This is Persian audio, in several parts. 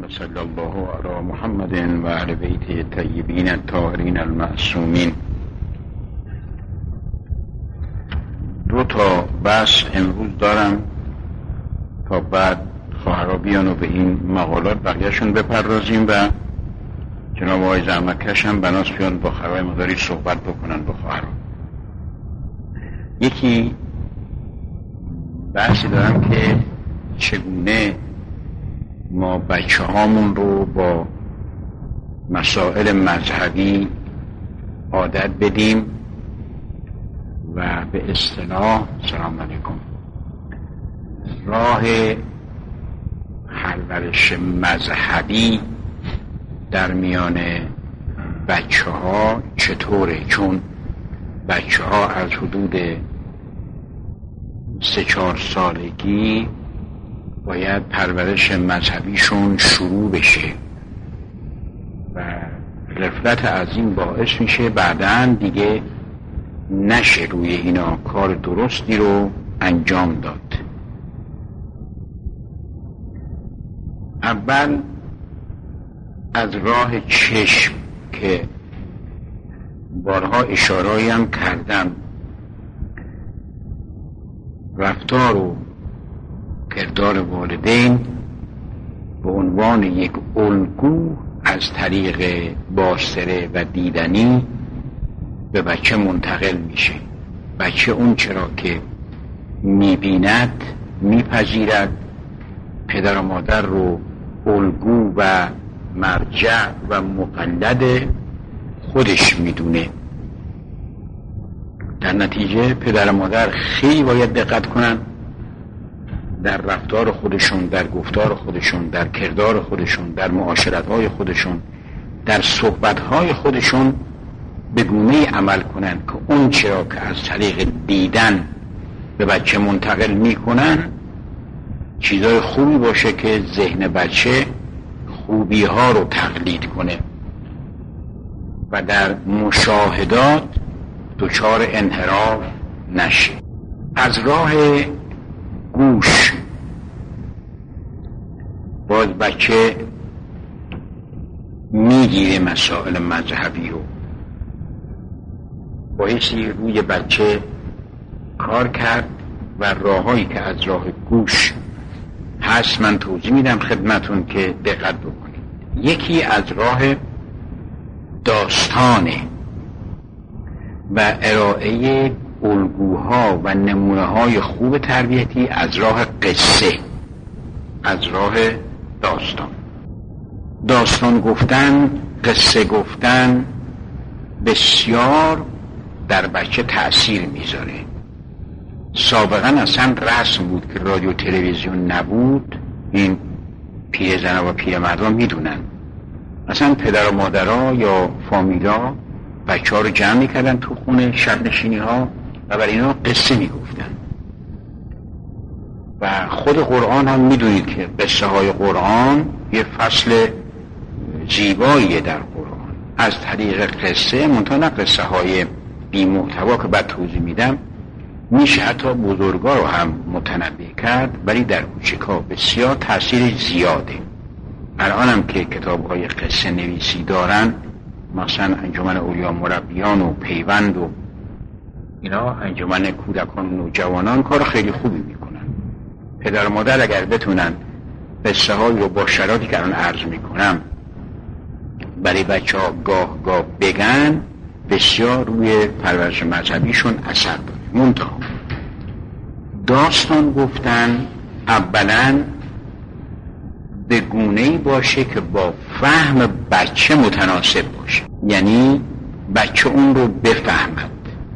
صلی الله علی محمد و اهل بیت الطیبین الطاهرین المعصومین. دو تا بحث امروز دارم تا بعد خواهرها بیان و به این مقالات بقیهشون بپردازیم و جناب آقای زحمتکش هم بناس بیان با خواهرهای مداری صحبت بکنن با خواهرها. یکی بحثی دارم که چگونه ما بچه هامون رو با مسائل مذهبی عادت بدیم و به اصطلاح سلام علیکم راه پرورش مذهبی در میان بچه ها چطوره، چون بچه ها از حدود 3-4 سالگی باید پرورش مذهبیشون شروع بشه و غفلت از این باعث میشه بعداً دیگه نشه روی اینا کار درستی رو انجام داد. اول از راه چشم که بارها اشاره‌ای هم کردم، رفتار و کردار والدین به عنوان یک الگو از طریق باسره و دیدنی به بچه منتقل میشه. بچه اون چرا که میبیند میپذیرد، پدر و مادر رو الگو و مرجع و مقلد خودش میدونه. در نتیجه پدر و مادر خیلی باید دقت کنن در رفتار خودشون، در گفتار خودشون، در کردار خودشون، در معاشرت‌های خودشون، در صحبت‌های خودشون به گونه‌ای عمل کنن که اون چرا که از طریق دیدن به بچه منتقل میکنن چیزای خوبی باشه که ذهن بچه خوبی ها رو تقلید کنه و در مشاهدات دچار انحراف نشه. از راه گوش باز بچه میگیره مسائل مذهبی رو، بایستی روی بچه کار کرد و راههایی که از راه گوش هست من توضیح میدم خدمتون که دقت بکنید. یکی از راه داستانه و ارائه الگوها و نمونه‌های خوب تربیتی از راه قصه، از راه داستان گفتن، قصه گفتن بسیار در بچه تأثیر میذاره. سابقا اصلا رسم بود که رادیو تلویزیون نبود، این پیرزنا و پیرمردا میدونن، اصلا پدر و مادرها یا فامیلا بچه ها رو جمع میکردن تو خونه شب نشینی ها و برای اینا قصه میگفتن. و خود قرآن هم میدونید که قصه های قرآن یه فصل زیباییه در قرآن از طریق قصه، منتها نه قصه های بی محتوا که بعد توضیح میدم، میشه حتی بزرگا رو هم متنبه کرد، ولی در کوچکا بسیار تأثیر زیاده. الان هم که کتاب های قصه نویسی دارن، مثلا انجمن اولیا مربیان و پیوند و اینا، انجمن کودکان و نوجوانان کار خیلی خوبی میکنن. پدر و مادر اگر بتونن قصه های رو با شرایطی که الان عرض میکنم برای بچه ها گاه بگن، بسیار روی پرورش مذهبیشون اثر داره. منتها داستان گفتن اولا به گونه‌ای باشه که با فهم بچه متناسب باشه، یعنی بچه اون رو بفهمد،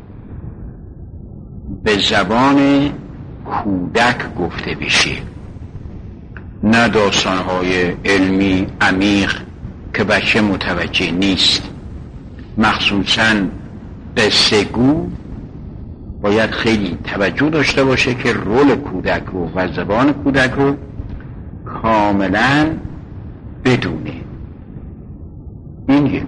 به زبان کودک گفته بشه، نه داستان‌های علمی عمیق که بچه متوجه نیست. مخصوصاً قصه گو باید خیلی توجه داشته باشه که رول کودک رو و زبان کودک رو کاملاً بدونه. این یک.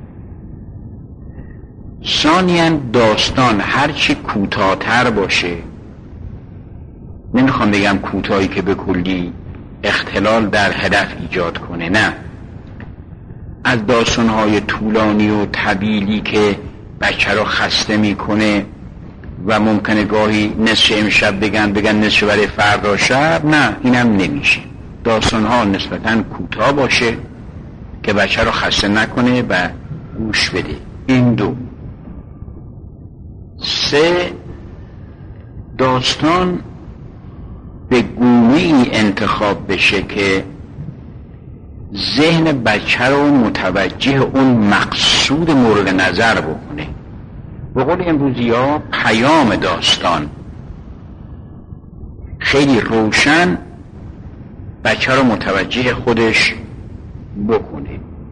ثانیاً داستان هرچی کوتاه‌تر باشه، نمیخوام بگم کوتاهی که به کلی اختلال در هدف ایجاد کنه. نه، از داستانهای طولانی و طویلی که بچه رو خسته میکنه و ممکنه گاهی نصف امشب بگن نصف برای فردا شب، نه اینم نمیشه. داستانها نسبتاً کوتاه باشه که بچه رو خسته نکنه و گوش بده. این دو. 3، داستان به گونه‌ای انتخاب بشه که ذهن بچه رو متوجه اون مقصود مورد نظر بکنه. به قول امروزی‌ها پیام داستان خیلی روشن بچه رو متوجه خودش بکنه.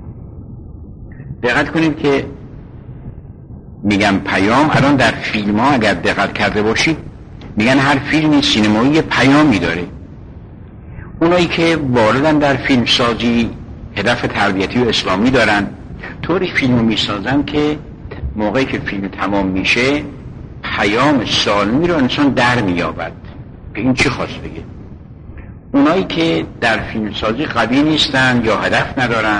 دقت کنید که میگم پیام، الان در فیلم ها اگر دقت کرده باشید میگن هر فیلمی سینمایی یه پیامی داره. اونایی که واردن در فیلم سازی هدف تربیتی و اسلامی دارن، طوری فیلمو میسازن که موقعی که فیلم تمام میشه پیام سالمی رو انسان در میابد که این چی خواست بگه. اونایی که در فیلم سازی قوی نیستن یا هدف ندارن،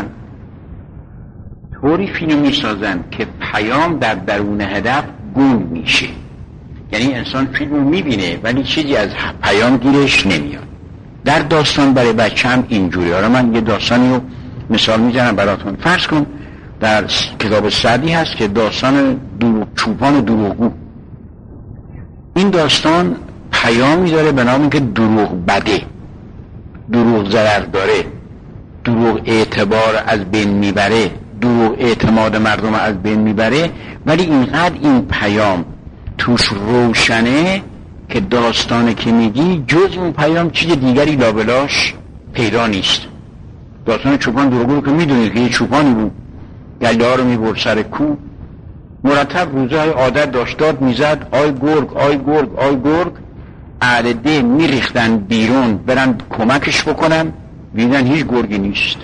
طوری فیلم میسازن که پیام در درون هدف گم میشه. یعنی انسان فیلمو میبینه ولی چیزی از پیام گیرش نمیاد. در داستان برای بچه هم اینجوری. آره من یه داستانی رو مثال میزنم براتون. فرض کن در کتاب سعدی هست که داستان چوپان دروغگو. این داستان پیامی داره به نام که دروغ بده، دروغ ضرر داره، دروغ اعتبار از بین میبره، دروغ اعتماد مردم از بین میبره، ولی اینقدر این پیام توش روشنه که داستانه که میگی جز اون پیام چیز دیگری لابلاش پیدا نیست. داستان چوپان دروغگو رو که میدونید که یه چوپانی بود، گله ها رو میبرد سر کوه، مرتب روزهای عادت داشت داد میزد آی گرگ آی گرگ آی گرگ. اهل ده میریختن بیرون برن کمکش بکنن، دیدن هیچ گرگی نیست،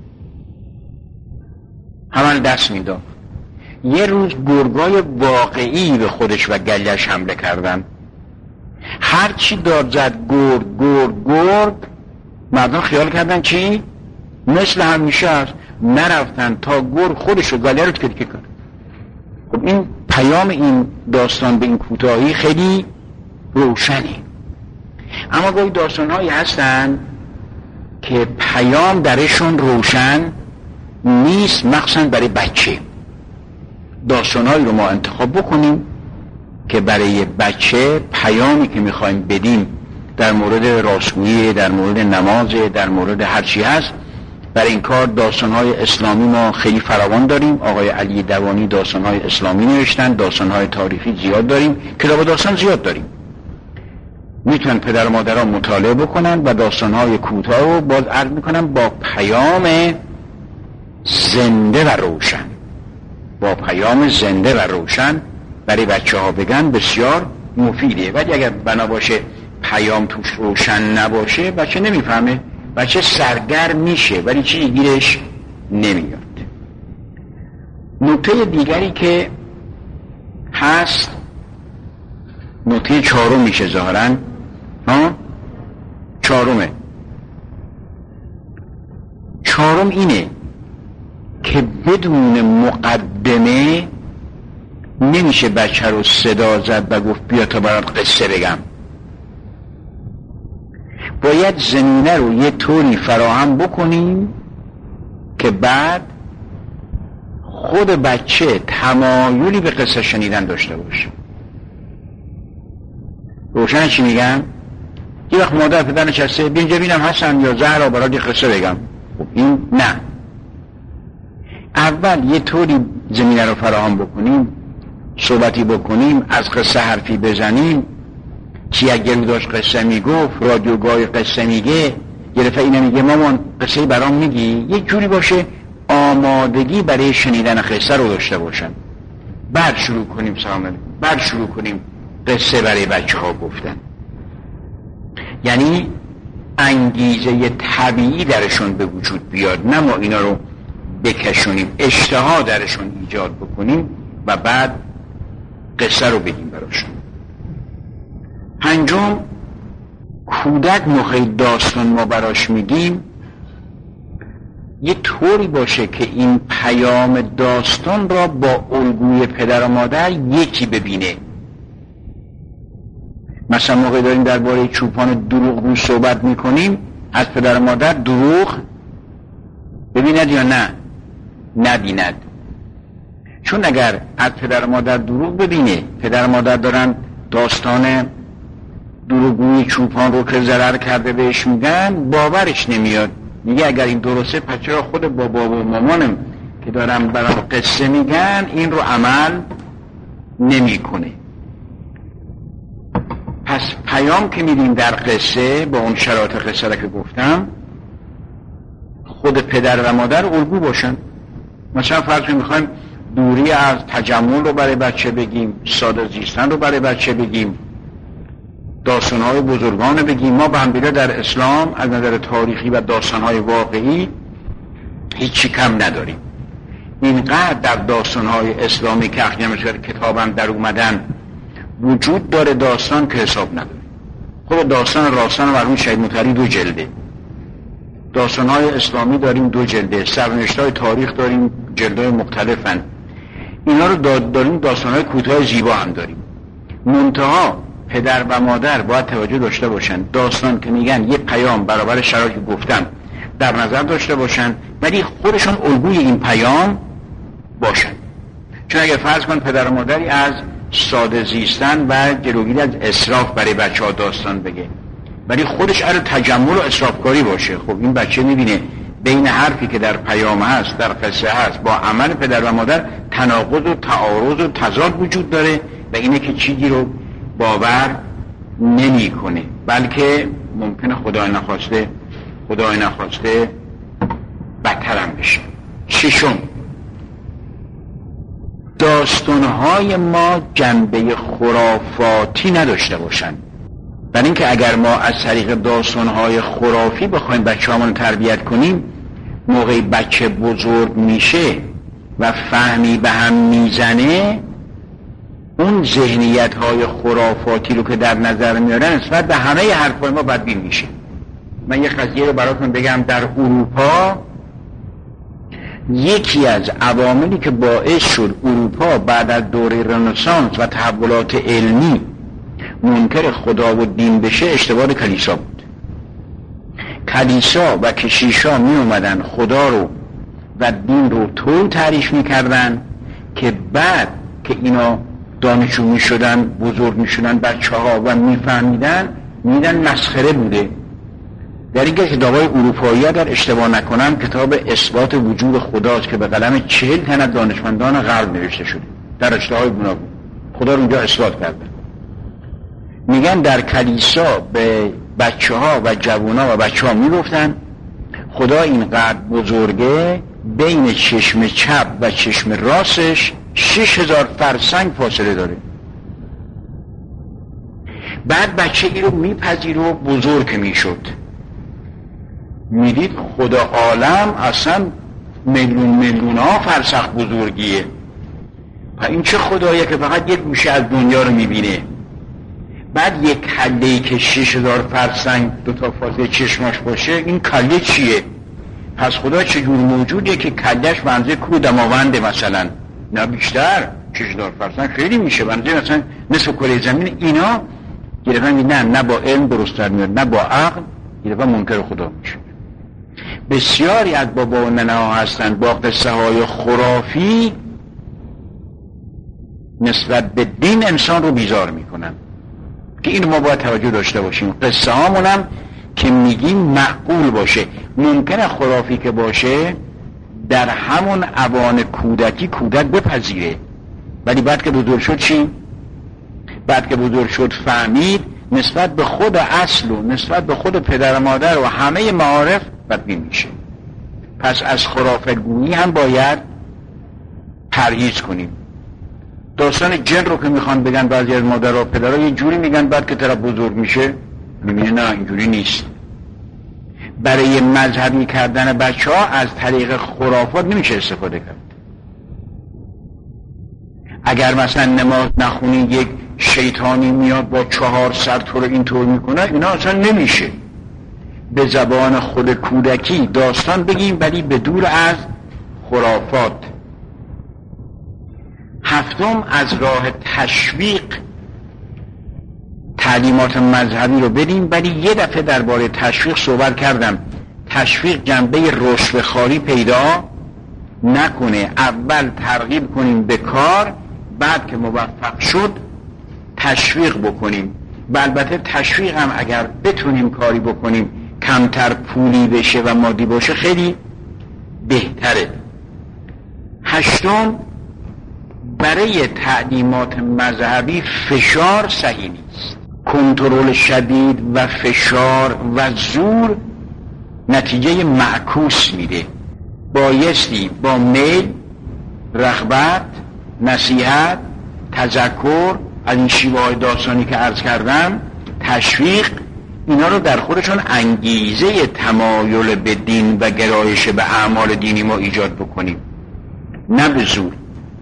همه دست میداد. یه روز گرگای واقعی به خودش و گلهش حمله کردن. هرچی داد زد گرگ گرگ گرگ، مردم خیال کردن چی؟ مثل همیشه است، نرفتن تا گرگ خودش و گله رو تکه کرد. خب این پیام این داستان به این کوتاهی خیلی روشنه. اما گاهی داستان‌هایی هستن که پیام درشون روشن نیست، مخصوصا برای بچه. داستان‌هایی رو ما انتخاب بکنیم که برای بچه پیامی که می‌خوایم بدیم در مورد راستگویی، در مورد نماز، در مورد هر چی هست. برای این کار داستان‌های اسلامی ما خیلی فراوان داریم. آقای علی دوانی داستان‌های اسلامی نوشتن، داستان‌های تاریخی زیاد داریم، کتاب داستان زیاد داریم. میتونن پدر و مادرها مطالعه بکنن و داستان‌های کوتاه رو باز عرض میکنن با پیام زنده و روشن، با پیام زنده و روشن برای بچه‌ها بگن بسیار مفیده. ولی اگر بنا باشه پیام توش روشن نباشه بچه نمیفهمه، بچه سرگرم میشه ولی چیزی گیرش نمیاد. نکته دیگری که هست، نکته 4 میشه ظاهراً، چهارم اینه که بدون مقدمه نمیشه بچه رو صدا زد و گفت بیا تا برات قصه بگم. باید زمینه رو یه طوری فراهم بکنیم که بعد خود بچه تمایلی به قصه شنیدن داشته باشه. روشن چی میگم؟ یه وقت مادر پدر نشسته بینجا بینم حسن یا زهرا برات یه قصه بگم. خب این نه، اول یه طوری زمینه رو فراهم بکنیم، صحبتی بکنیم، از قصه حرفی بزنیم. چی اگر داشت قصه میگفت، رادیوگاه قصه میگه، یه دفعه اینه میگه مامان قصه برام میگی، یه جوری باشه آمادگی برای شنیدن قصه رو داشته باشن. بعد شروع کنیم بعد شروع کنیم قصه برای بچه ها گفتن. یعنی انگیزه طبیعی درشون به وجود بیاد، نه ما اینا رو بکشونیم، اشتها درشون ایجاد بکنیم و بعد قصه رو بگیم براشون. 5، کودک موقع داستان ما براش میگیم یه طوری باشه که این پیام داستان را با الگوی پدر و مادر یکی ببینه. مثلا موقع داریم درباره چوپان دروغگو صحبت میکنیم، از پدر و مادر دروغ ببیند یا نه؟ نبیند. چون اگر از پدر و مادر دروغ ببینه، پدر و مادر دارن داستان دروغگوی چوپان رو که ضرر کرده بهش میگن، باورش نمیاد. میگه اگر این درسته پس چرا خود بابا و مامانم که دارم برام قصه میگن این رو عمل نمیکنه. پس پیام که میدیم در قصه با اون شرایط قصه را که گفتم، خود پدر و مادر الگو باشن. مثلا فرض میخوایم دوری از تجمل رو برای بچه بگیم، ساده زیستن رو برای بچه بگیم، داستان‌های بزرگان رو بگیم. ما به همدیگه در اسلام از نظر تاریخی و داستان‌های واقعی هیچی کم نداریم. اینقدر در داستان‌های اسلامی که اخیراً کتابم در اومدن وجود داره داستان که حساب نداره. خود داستان راستان و مرحوم شهید مطهری 2 جلده. داستان‌های اسلامی داریم 2 جلده، سرنوشت‌های تاریخ داریم جلدهای مختلفن. اینا رو داریم. داستان‌های کوتاه زیبا هم داریم. منتها پدر و مادر باید توجه داشته باشن داستان که میگن یه پیام برابر شرایطی گفتم در نظر داشته باشن، ولی خودشون الگوی این پیام باشن. چون اگر فرض کن پدر و مادری از ساده زیستن و جلوگیری از اسراف برای بچه‌ها داستان بگه، ولی خودش اهل تجمل و اسرافکاری باشه، خب این بچه میبینه بین حرفی که در پیام هست، در قصه هست، با عمل پدر و مادر تناقض و تعارض و تضاد وجود داره و اینه که چیزی رو باور نمی کنه، بلکه ممکنه خدای نخواسته بدترم بشه. 6، داستانهای ما جنبه خرافاتی نداشته باشن. برای اینکه اگر ما از طریق داستانهای خرافی بخوایم بچه‌هامون تربیت کنیم، موقعی بچه بزرگ میشه و فهمی به هم میزنه، اون ذهنیت‌های خرافاتی رو که در نظر میارن نسبت به همه حرفای ما بدبین میشه. من یه قضیه رو براتون بگم. در اروپا یکی از عواملی که باعث شد اروپا بعد از دوره رنسانس و تحولات علمی منکر خدا و دین بشه اشتباه کلیسا بود. کلیسا و کشیشا می اومدن خدا رو و دین رو طور تعریف میکردن که بعد که اینا دانشجو می شدن، بزرگ می شدن بچه ها و می فهمیدن مسخره بوده. در این کتاب‌های اروپایی اگر اشتباه نکنم کتاب اثبات وجود خداست که به قلم 40 تن از دانشمندان غرب نوشته شده در رشته‌های گوناگون. خدا رو اونجا اثبات کرده. میگن در کلیسا به بچه ها و جوونا و بچه ها میگفتن خدا اینقدر بزرگه، بین چشم چپ و چشم راستش 6000 فرسنگ فاصله داره. بعد بچه ای رو میپذیر و بزرگ میشد، میدید خدا عالم اصلا میلیون ها فرسخ بزرگیه. این چه خداییه که فقط یک گوشه از دنیا رو میبینه؟ بعد یک کله‌ای که 6000 فرسنگ 2 تا فاصله چشماش باشه، این کله چیه؟ پس خدا چجور موجوده که کلهش بنزه کوه دماونده مثلا؟ نه بیشتر، 6000 فرسنگ خیلی میشه، بنزه مثلا نصف کره زمین. اینا گرفتن نه با علم درست در میاد نه با عقل، گرفتن منکر خدا میشه. بسیاری از بابا و ننه ها هستن با قصه های خرافی نسبت به دین انسان رو بیزار میکنن که این ما باید توجه داشته باشیم. قصه هامونم که میگیم معقول باشه. ممکنه خرافی که باشه در همون اوان کودکی کودک بپذیره، ولی بعد که بزرگ شد چی؟ بعد که بزرگ شد فهمید نسبت به خود اصل و نسبت به خود پدر و مادر و همه معارف بدبین میشه. پس از خرافه گویی هم باید پرهیز کنیم. داستان جن رو که میخوان بگن بعضی از مادر و پدرها یه جوری میگن، بعد که طرف بزرگ میشه میبینه نه اینجوری نیست. برای مذهبی کردن بچه ها از طریق خرافات نمیشه استفاده کرد. اگر مثلا نماز نخونی یک شیطانی میاد با 4 سر تو رو اینطور میکنه، اینا اصلا نمیشه. به زبان خود کودکی داستان بگیم، ولی به دور از خرافات. 7 از راه تشویق تعلیمات مذهبی رو بدیم، ولی یه دفعه درباره تشویق صحبت کردم. تشویق جنبه رشوه‌خواری پیدا نکنه. اول ترغیب کنیم به کار، بعد که موفق شد تشویق بکنیم. و البته تشویق هم اگر بتونیم کاری بکنیم کمتر پولی بشه و مادی باشه خیلی بهتره. 8 برای تعلیمات مذهبی فشار صحیح نیست. کنترل شدید و فشار و زور نتیجه معکوس میده. بایستی با میل، رغبت، نصیحت، تذکر، از این شیوه‌های داستانی که عرض کردم، تشویق، اینا رو در خودشون انگیزه تمایل به دین و گرایش به اعمال دینی ما ایجاد بکنیم، نه به زور.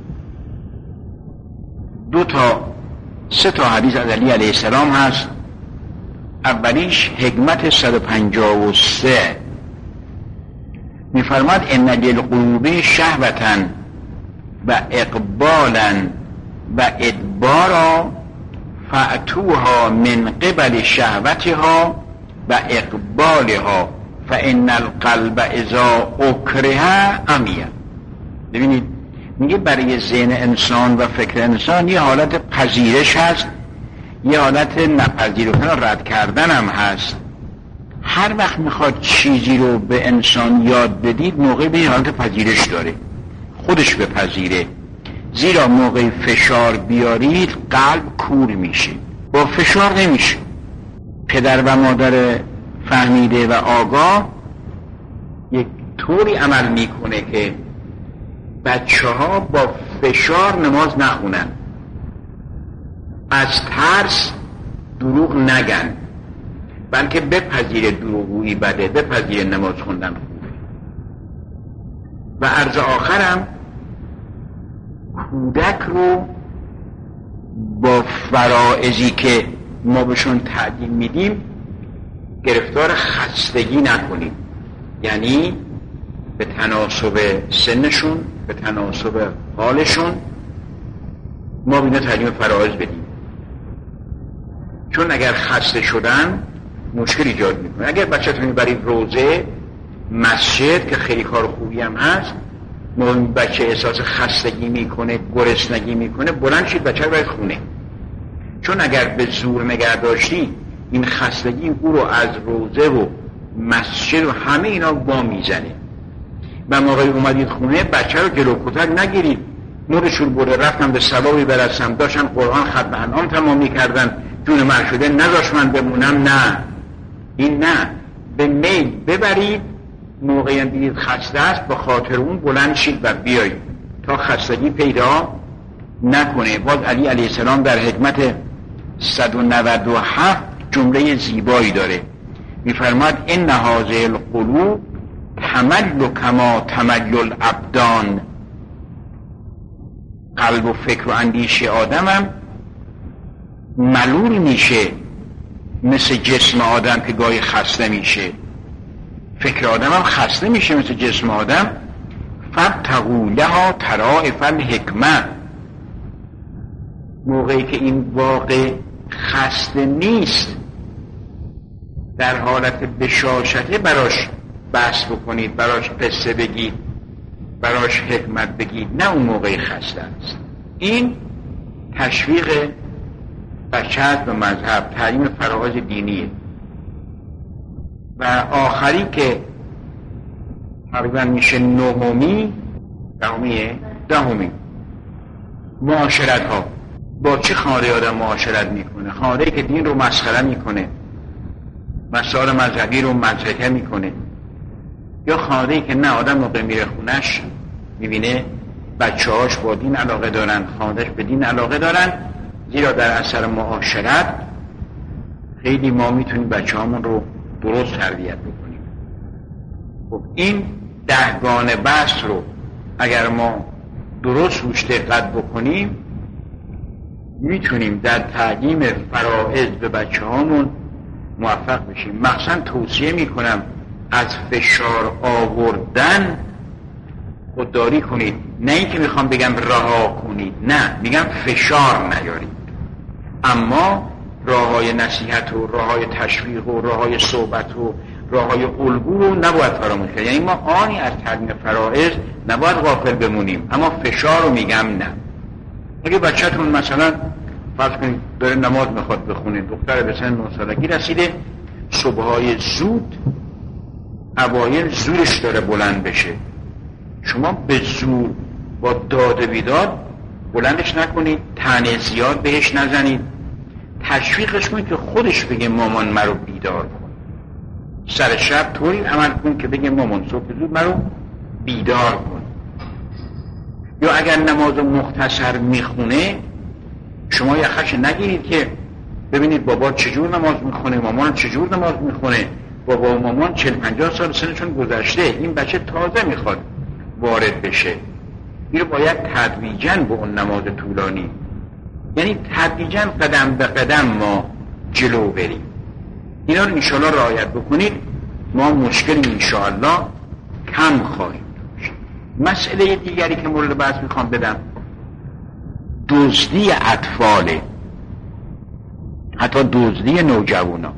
2 تا 3 تا حدیث از علی علیه السلام هست. اولیش حکمت 153 میفرماد ان للقلوب شهوة و اقبالا و ادبارا فأتوها من قبل شهوتها و اقبالها فان القلب اذا اکره عمی. ببینید میگه برای ذهن انسان و فکر انسان یه حالت پذیرش هست، یه حالت نپذیرفتن و رد کردن هم هست. هر وقت میخواد چیزی رو به انسان یاد بدید موقعی به حالت پذیرش داره، خودش بپذیره. زیرا موقع فشار بیارید قلب کور میشه، با فشار نمیشه. پدر و مادر فهمیده و آگاه یک طوری عمل میکنه که بچه ها با فشار نماز نخونن، از ترس دروغ نگن، بلکه بپذیره دروغگویی بده، بپذیره نماز خوندن خوبه. و عرض آخرم کودک رو با فرائضی که ما بهشون تعلیم میدیم گرفتار خستگی نکنیم، یعنی به تناسب سنشون، به تناسب حالشون ما بینا تعلیم فرائض بدیم. چون اگر خسته شدن مشکل ایجاد میکنه. اگر بچه‌تون میبرید روزه، مسجد که خیلی کار خوبی هم هست، بچه احساس خستگی میکنه، گرسنگی میکنه، بلند شید بچه رو باید خونه. چون اگر به زور نگه داشتی این خستگی او رو از روزه و مسجد و همه اینا با میزنه. و موقعی اومدید خونه بچه رو جلو کتک نگیرید، نورشون بره رفتم به ثوابی برسم، داشتن قرآن ختم انعام تمام میکردن، جون من شده نذاش من بمونم. نه، این نه، به میل ببرید. موقعی دیدید خسته است به خاطر اون بلند شید و بیایید تا خستگی پیدا نکنه. باز علی علیه السلام در حکمت 197 جمله زیبایی داره، میفرماد ان هذه القلوب تمل کما تمل الابدان. قلب و فکر و اندیشه آدمم ملول میشه مثل جسم آدم که گاهی خسته میشه. فکر آدم هم خسته میشه مثل جسم آدم. فابتغوا لها طرائف الحکمة. موقعی که این واقع خسته نیست در حالت بشاشته براش بحث بکنید، براش قصه بگید، براش حکمت بگید، نه اون موقعی خسته است. این تشویق بچه به مذهب، تعلیم فرائض دینیه. و آخری که تقریبا میشه 9می، 10می معاشرت ها. با چه خانواده آدم معاشرت میکنه؟ خانواده‌ای که دین رو مسخره میکنه، مسائل مذهبی رو مضحکه میکنه، یا خانواده‌ای که نه آدم موقع میره خونش میبینه بچه‌هاش با دین علاقه دارن، خانواده‌اش به دین علاقه دارن. زیرا در اثر معاشرت خیلی ما میتونیم بچه‌هامون رو درست تربیت بکنیم. خب این 10 گانه بحث رو اگر ما درست روش دقت بکنیم میتونیم در تعلیم فرائض به بچه هامون موفق بشیم. مخصوصا توصیه میکنم از فشار آوردن خودداری کنید. نه اینکه میخوام بگم رها کنید، نه، میگم فشار نیارید، اما راههای نصیحت و راههای تشویق و راههای صحبت و راههای الگو رو نباید فراموش کرد. یعنی ما آنی از تعلیم فرائض نباید غافل بمونیم، اما فشار رو میگم نه. اگه بچه‌تون مثلا فرض کنید داره نماز میخواد بخونه، دختر به سن 9 سالگی رسیده، صبحهای زود اوایل زورش داره بلند بشه، شما به زور با داد بیداد بلندش نکنید، طعنه زیاد بهش نزنید، تشویقش کنید که خودش بگه مامان مرو بیدار کن. سر شب طوری عمل کن که بگه مامان صبح زود مرو بیدار کن. یا اگر نماز مختصر میخونه، شما یخش نگیرید که ببینید بابا چجور نماز میخونه، مامان چجور نماز میخونه، بابا و مامان 40-50 سال سنشون گذشته، این بچه تازه میخواد وارد بشه. این باید تدریجاً به اون نماز طولانی، یعنی تدریجاً قدم به قدم ما جلو بریم. اینا رو انشاءالله رعایت بکنید، ما مشکلی انشاءالله کم خواهیم داشت. مسئله دیگری که مورد بحث میخوام بدم، دزدی اطفاله، حتی دزدی نوجوانا.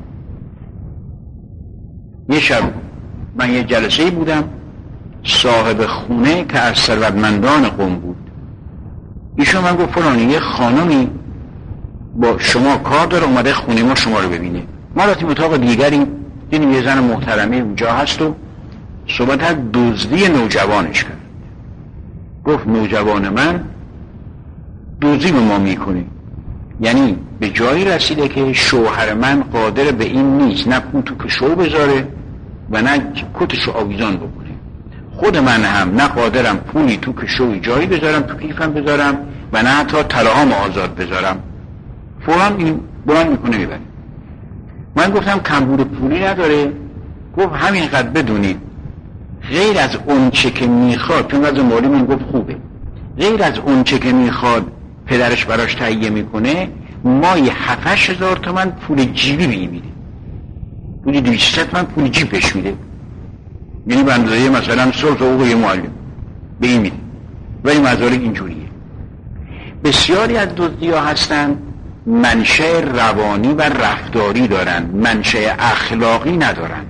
یه شب من یه جلسه‌ای بودم، صاحب خونه که از ثروتمندان قم بود، ایشون من گفت فلانی یه خانمی با شما کار داره، اومده خونه ما شما رو ببینه. ما رفتیم اتاق دیگری، دیدیم یه زن محترمه اونجا هست و صحبت از دزدی نوجوانش کرد. گفت نوجوان من دزدی به ما میکنه، یعنی به جایی رسیده که شوهر من قادر به این نیست نه پول تو کشو بذاره و نه کتشو آویزان بکنه، خود من هم نه قادرم پولی تو کشوی جایی بذارم، تو کیفم بذارم و نه حتی طلاهام آزاد بذارم. فوراً این بلند میکنه میبره. من گفتم کمبود پولی نداره؟ گفت همینقدر بدونید غیر از اون چه که میخواد، چون وضع مالی من گفت خوبه، غیر از اون چه که میخواد پدرش براش تهیه میکنه، مایی 7-8 هزار تومن پول جیبی به این میده، پول 200 تومن پول جیب بهش میده، یعنی به اندازه مثلا سلط حقوق یه معلم به این میده. ولی مزارک اینجوریه. بسیاری از دزدی‌ها هستن منشأ روانی و رفتاری دارن، منشأ اخلاقی ندارن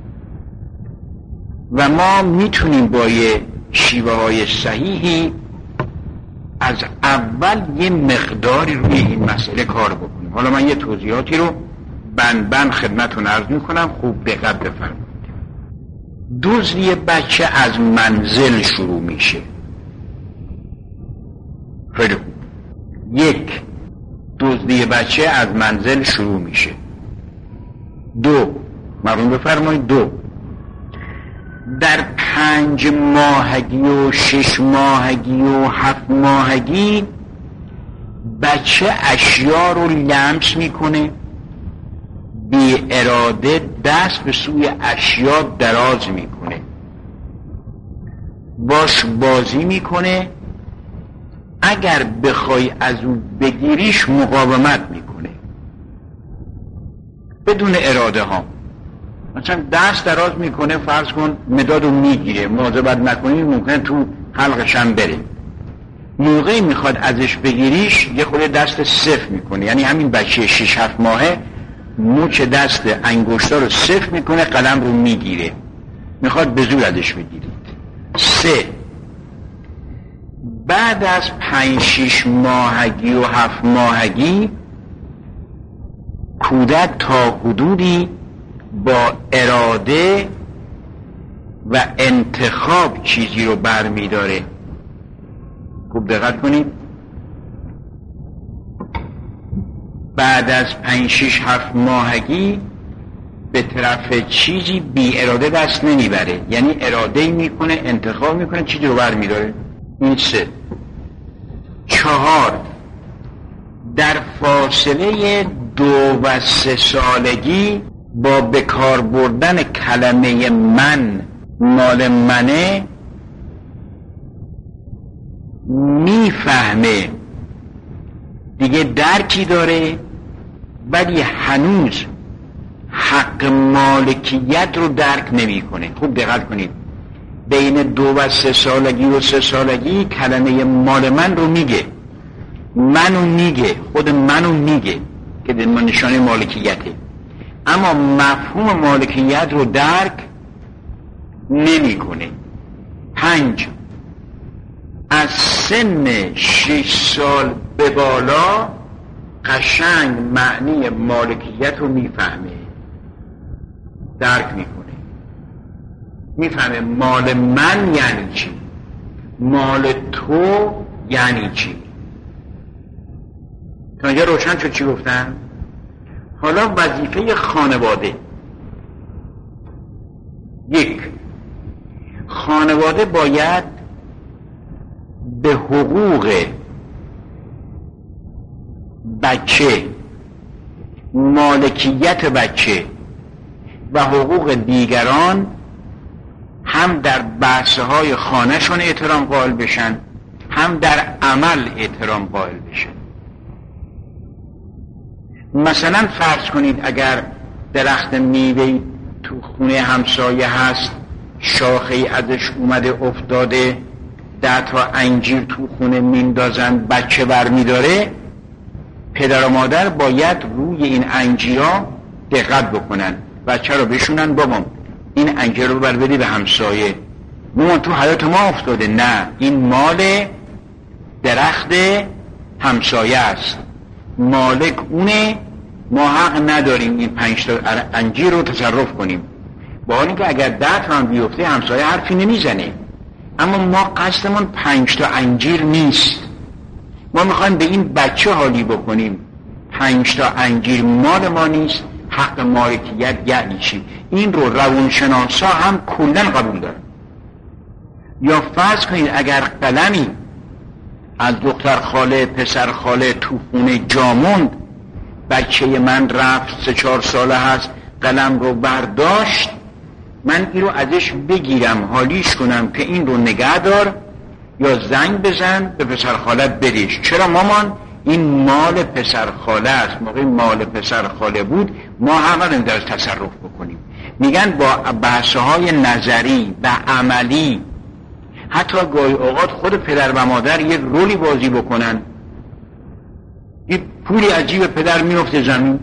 و ما میتونیم با یه شیوه های صحیحی از اول یه مقداری روی این مسئله کار بکنیم. حالا من یه توضیحاتی رو بند خدمتتون عرض میکنم، خوب دقت بفرمایید. دزدی بچه از منزل شروع میشه. خیلی خوب. یک، دزدی بچه از منزل شروع میشه. دو، معلوم بفرمایید، دو، در 5 ماهگی و 6 ماهگی و 7 ماهگی بچه اشیا رو لمس میکنه، بی اراده دست به سوی اشیا دراز میکنه، باش بازی میکنه، اگر بخوای از او بگیریش مقاومت میکنه بدون اراده ها. مثلا دست دراز میکنه، فرض کن مدادو میگیره، مواظبت نکنی ممکنه تو حلقش هم بره، موقعی میخواد ازش بگیریش یه خورده دست صفر میکنه، یعنی همین بچه 6-7 ماهه مچ دست انگشتا رو صفر میکنه، قلم رو میگیره، میخواد به زور ازش بگیرید. 3، بعد از 5-6 ماهگی و 7 ماهگی کودک تا حدودی با اراده و انتخاب چیزی رو برمیداره. خوب دقت کنید، بعد از 5-6-7 ماهگی به طرف چیزی بی اراده دست نمیبره، یعنی اراده میکنه، انتخاب میکنه، چیزی رو برمیداره. این 3. 4، در فاصله 2 و 3 سالگی با بکار بردن کلمه من، مال منه، میفهمه دیگه یه درکی داره ولی هنوز حق مالکیت رو درک نمیکنه. خوب دقت کنید، بین 2 و 3 سالگی و 3 سالگی کلمه مال من رو میگه، منو میگه، خود منو میگه که نشانه مالکیته، اما مفهوم مالکیت رو درک نمیکنه. 5 از سن 6 سال به بالا قشنگ معنی مالکیت رو میفهمه، درک میکنه، میفهمه مال من یعنی چی، مال تو یعنی چی. تا اینجا روشن شد چی گفتم؟ حالا وظیفه خانواده. 1 خانواده باید به حقوق بچه، مالکیت بچه و حقوق دیگران هم در بحث‌های خانه‌شون احترام قائل بشن، هم در عمل احترام قائل بشن. مثلا فرض کنید اگر درخت میوه تو خونه همسایه هست، شاخه‌ای ازش اومده افتاده، 10 تا انجیر تو خونه میندازن، بچه برمیداره، پدر و مادر باید روی این انجیرها دقت بکنن، بچه رو بشونن، بابام این انجیر رو بر بدی به همسایه، مامان تو حیات ما افتاده، نه این مال درخت همسایه است، مالک اونه، ما حق نداریم این 5 تا انجیر رو تصرف کنیم. با حالی که اگر 10 تا هم بیفته همسایه حرفی نمیزنه، اما ما قصدمون 5 تا انجیر نیست، ما میخوایم به این بچه حالی بکنیم 5 تا انجیر مال ما نیست. حق مالکیت یعنی چی؟ این رو روانشناسا هم کلن قبول دارن. یا فرض کنید اگر قلمی از دختر خاله پسر خاله تو خونه جا موند، بچه من رفت 3-4 ساله هست، قلم رو برداشت، من این رو ازش بگیرم حالیش کنم که این رو نگه دار، یا زنگ بزن به پسر خاله بدیش. چرا مامان؟ این مال پسر خاله است، موقع مال پسر خاله بود ما همه رو درش تصرف بکنیم. میگن با بحث‌های نظری و عملی حتی گاهی اوقات خود پدر و مادر یک رولی بازی بکنن. یه پولی عجیب پدر میفته زمین،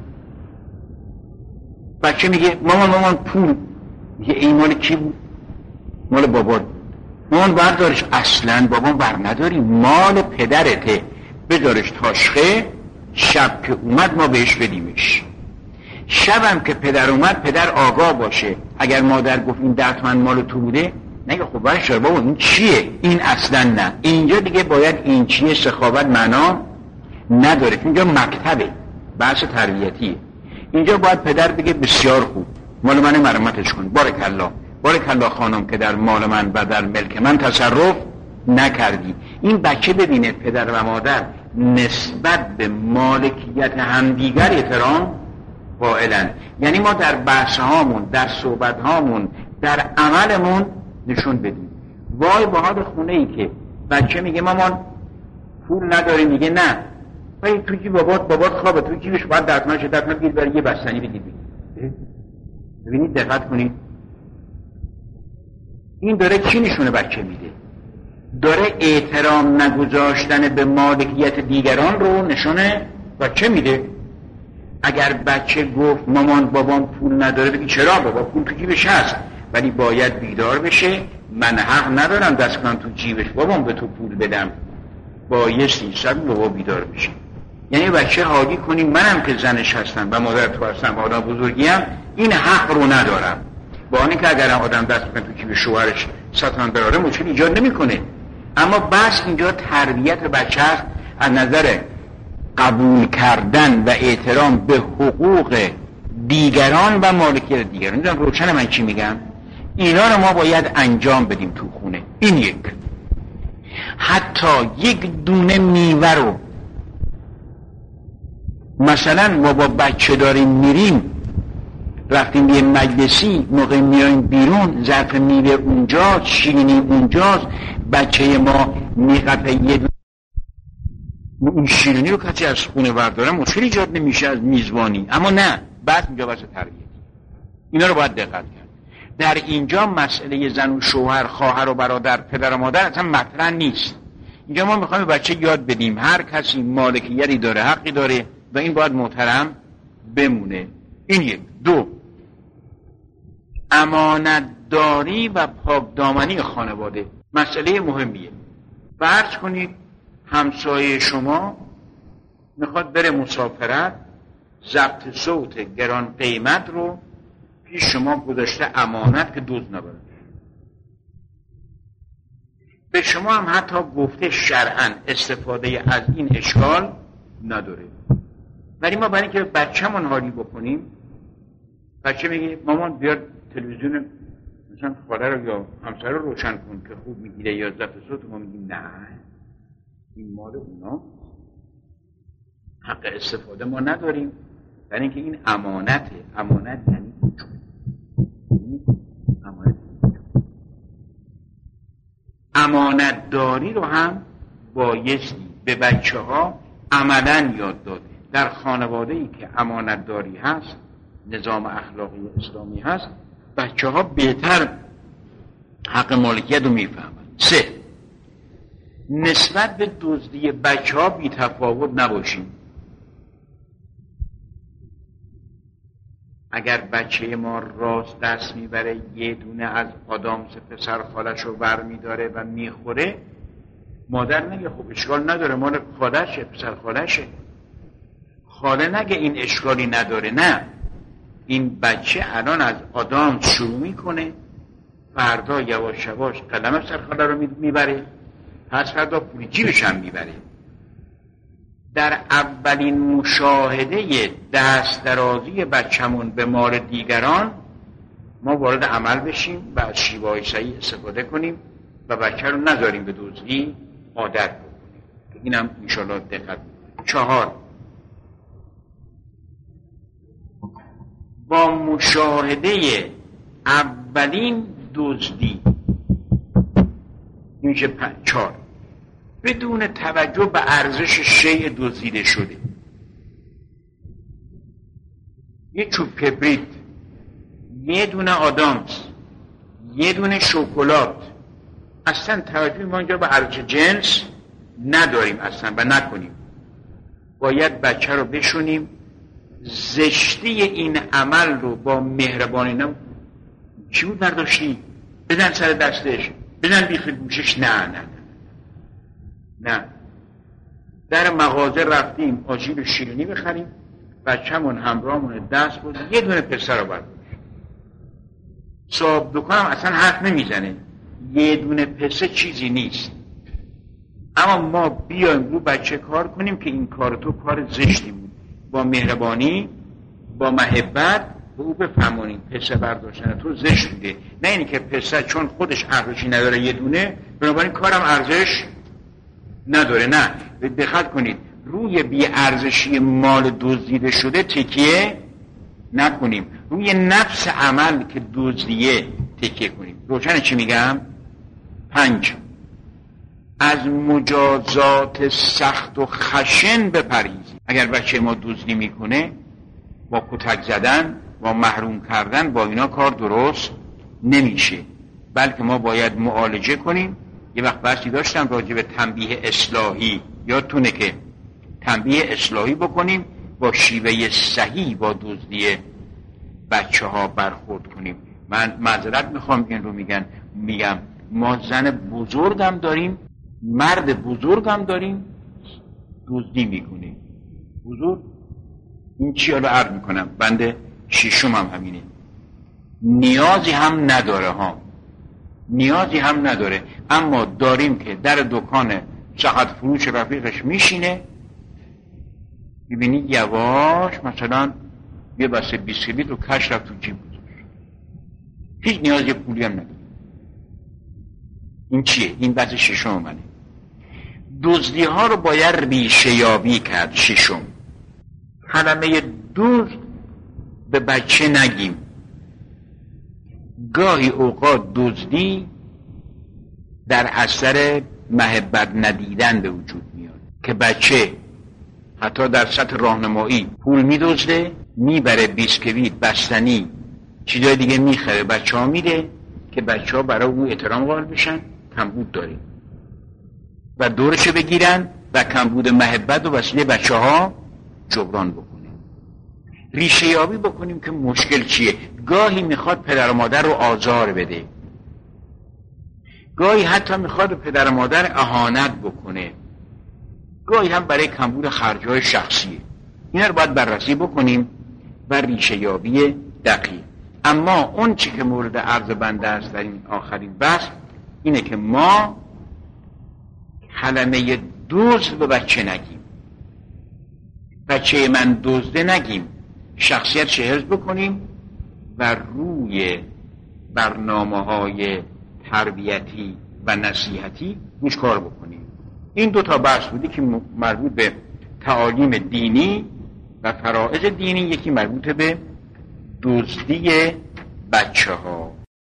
بچه میگه مامان پول، میگه این مال کی بود؟ مال بابا. مامان بردارش، اصلا بابا بر نداری، مال پدرته، بدارش تاشخه، شب که اومد ما بهش بدیمش. شبم که پدر اومد پدر آگاه باشه، اگر مادر گفت این 10 تومن مال تو بوده، نگه خب باشه بابا این چیه، این اصلا نه. اینجا دیگه باید این چیه سخاوت معنا نداره، اینجا مکتبه، بحث تربیتیه. اینجا باید پدر بگه بسیار خوب، مال من مرمتش کن، بارکالله خانم که در مال من و در ملک من تصرف نکردی. این بچه ببینه پدر و مادر نسبت به مالکیت همدیگر احترام قائلن. یعنی ما در بحث هامون، در صحبت هامون، در عملمون نشون بدیم. وای به حال خونه ای که بچه میگه مامان پول نداری، میگه نه وای تو جیب بابات خوابه، تو جیبش باید دستمنش دستمن بگید برای یه بستنی بدید. ببینید دقت کنید، این داره چی نشونه بچه میده؟ داره احترام نگذاشتن به مالکیت دیگران رو نشونه بچه میده. اگر بچه گفت مامان بابام پول نداره، بگی چرا بابا پول تو جیبش هست، ولی باید بیدار بشه، من حق ندارم دست کنم تو جیبش بابام به تو پول بدم، بایستی سب بابا بیدار بشه. یعنی بچه حالی کنیم منم که زنش هستم و مادر تو هستم و آدم بزرگیم این حق رو ندارم. با آنی که اگر آدم دست کنه تو جیب شوهرش سطحان براره مشکل ایجاد نمیکنه. اما بس اینجا تربیت بچه هست از نظر قبول کردن و احترام به حقوق دیگران و مالکیت دیگران. میدونم روشن من چی میگم؟ اینا رو ما باید انجام بدیم تو خونه. این یک، حتی یک دونه میوه رو مثلا ما با بچه داریم میریم، رفتیم یه مجلسی، موقع میایم بیرون ظرف میوه اونجاست، شیرینی اونجاست، بچه ما میقپه یه اون شیرینی رو کسی از خونه برداره مشکل ایجاد نمیشه از میزبانی، اما نه، بس اینجا واسه تربیت. اینا رو باید دقت کرد. در اینجا مسئله زن و شوهر، خواهر و برادر، پدر و مادر اصلا مطرح نیست. اینجا ما میخوایم بچه یاد بدیم هر کسی مالکیتی داره، حقی داره و این باید محترم بمونه. این یک. دو، امانتداری و پاکدامنی خانواده مسئله مهمیه. فرض کنید همسایه شما میخواد بره مسافرت، ضبط صوت گران قیمت رو پیش شما گذاشته امانت که دزد نبره. به شما هم حتی گفته شرعاً استفاده از این اشکال نداره، ولی ما برای اینکه بچه‌مون حالی بکنیم، بچه میگه مامان بیار تلویزیون مثلا خاله رو یا همسر رو روشن کن که خوب میگیره یا ضبط صوت، ما میگیم نه، این مال اونا، حق استفاده ما نداریم، برای اینکه این امانته. امانت یعنی امانتداری رو هم بایستی به بچه ها عملاً یاد داده. در خانواده‌ای که امانتداری هست، نظام اخلاقی اسلامی هست، بچه ها بهتر حق مالکیت رو میفهمن. 3، نسبت به دزدی بچه ها بی تفاوت نباشیم. اگر بچه ما راست دست میبره یه دونه از آدامس پسر خالش رو بر میداره و میخوره، مادر نگه خب اشکال نداره مال خالشه، پسر خالشه. خاله نگه این اشکالی نداره، نه، این بچه الان از آدامس شروع میکنه، فردا یواش یواش قلم پسر خاله رو میبره، پس فردا پولی جیبش هم میبره. در اولین مشاهده دست درازی بچه‌مون به مال دیگران ما وارد عمل بشیم و از شیوه‌های صحیح استفاده کنیم و بچه رو نذاریم به دزدی عادت بکنیم. اینم انشاءالله دقت بکنیم. 4، با مشاهده اولین دزدی میشه 4 بدون توجه به ارزش شیء دزدیده شده، یه چوب کبریت، یه دونه آدامس، یه دونه شکلات، اصلا توجه ما اینجا به ارزش جنس نداریم اصلا و نکنیم. باید بچه رو بشونیم زشتی این عمل رو با مهربانی چی بود برداشتی؟ بزن سر دستش، بزن بیخ گوشش، نه. در مغازه رفتیم آجیل شیرینی بخریم، بچه‌مون همراهمون دست بود، یه دونه پسر رو برداشت. صاحب دکانم اصلا حرف نمیزنه، یه دونه پسر چیزی نیست، اما ما بیایم رو بچه کار کنیم که این کار تو کار زشتی بود، با مهربانی، با محبت به او بفهمونیم پسر برداشتن تو زشت بوده، نه اینی که پسر چون خودش ارزشی نداره یه دونه بنابراین کارم ارزش نداره. نه، دقت کنید روی بی ارزشی مال دزدیده شده تکیه نکنیم، روی نفس عمل که دزدیه تکیه کنیم. روشن چی میگم؟ 5، از مجازات سخت و خشن بپرهیزیم. اگر بچه ما دزدی میکنه با کتک زدن، با محروم کردن، با اینا کار درست نمیشه، بلکه ما باید معالجه کنیم. یه وقت بحثی داشتم راجع به تنبیه اصلاحی، یادتونه که تنبیه اصلاحی بکنیم، با شیوه صحیح با دزدی بچه ها برخورد کنیم. من معذرت میخوام این رو میگم ما زن بزرگم داریم، مرد بزرگم داریم، دزدی میکنه. بزرگ این چی رو عرض میکنم، بنده 6م هم همینه، نیازی هم نداره، اما داریم که در دکان ساعت فروش رفیقش میشینه، ببینی یواش مثلا یه بسته بیسکویت رو کش رفت تو جیب گذاشت، هیچ نیازی پولی هم نداره. این چیه؟ این بحث 6 منه. دزدی ها رو باید ریشه یابی کرد. 6، کلمه دزد به بچه نگیم. گاهی اوقات دزدی در اثر محبت ندیدن به وجود میاد. که بچه حتی در سطح راهنمایی پول میدزده، میبره بیسکویت، بستنی، چیزای دیگه میخره، بچه ها میده که بچه ها برای اون احترام قائل بشن، کمبود داره و دورشو بگیرن و کمبود محبت و وسیله بچه ها جبران بکنه. ریشه یابی بکنیم که مشکل چیه. گاهی میخواد پدر و مادر رو آزار بده، گاهی حتی میخواد پدر و مادر اهانت بکنه، گاهی هم برای کمبود خرج‌های شخصیه. اینا رو باید بررسی بکنیم و ریشه یابی دقیق. اما اون چی که مورد عرض بنده است در این آخرین بحث اینه که ما کلمه دزد به بچه نگیم، بچه من دزده نگیم، شخصیت حفظ بکنیم و روی برنامه‌های تربیتی و نصیحتی روش کار بکنیم. این دو تا بحث بودی که مربوط به تعالیم دینی و فرائض دینی، یکی مربوط به دزدی بچه ها.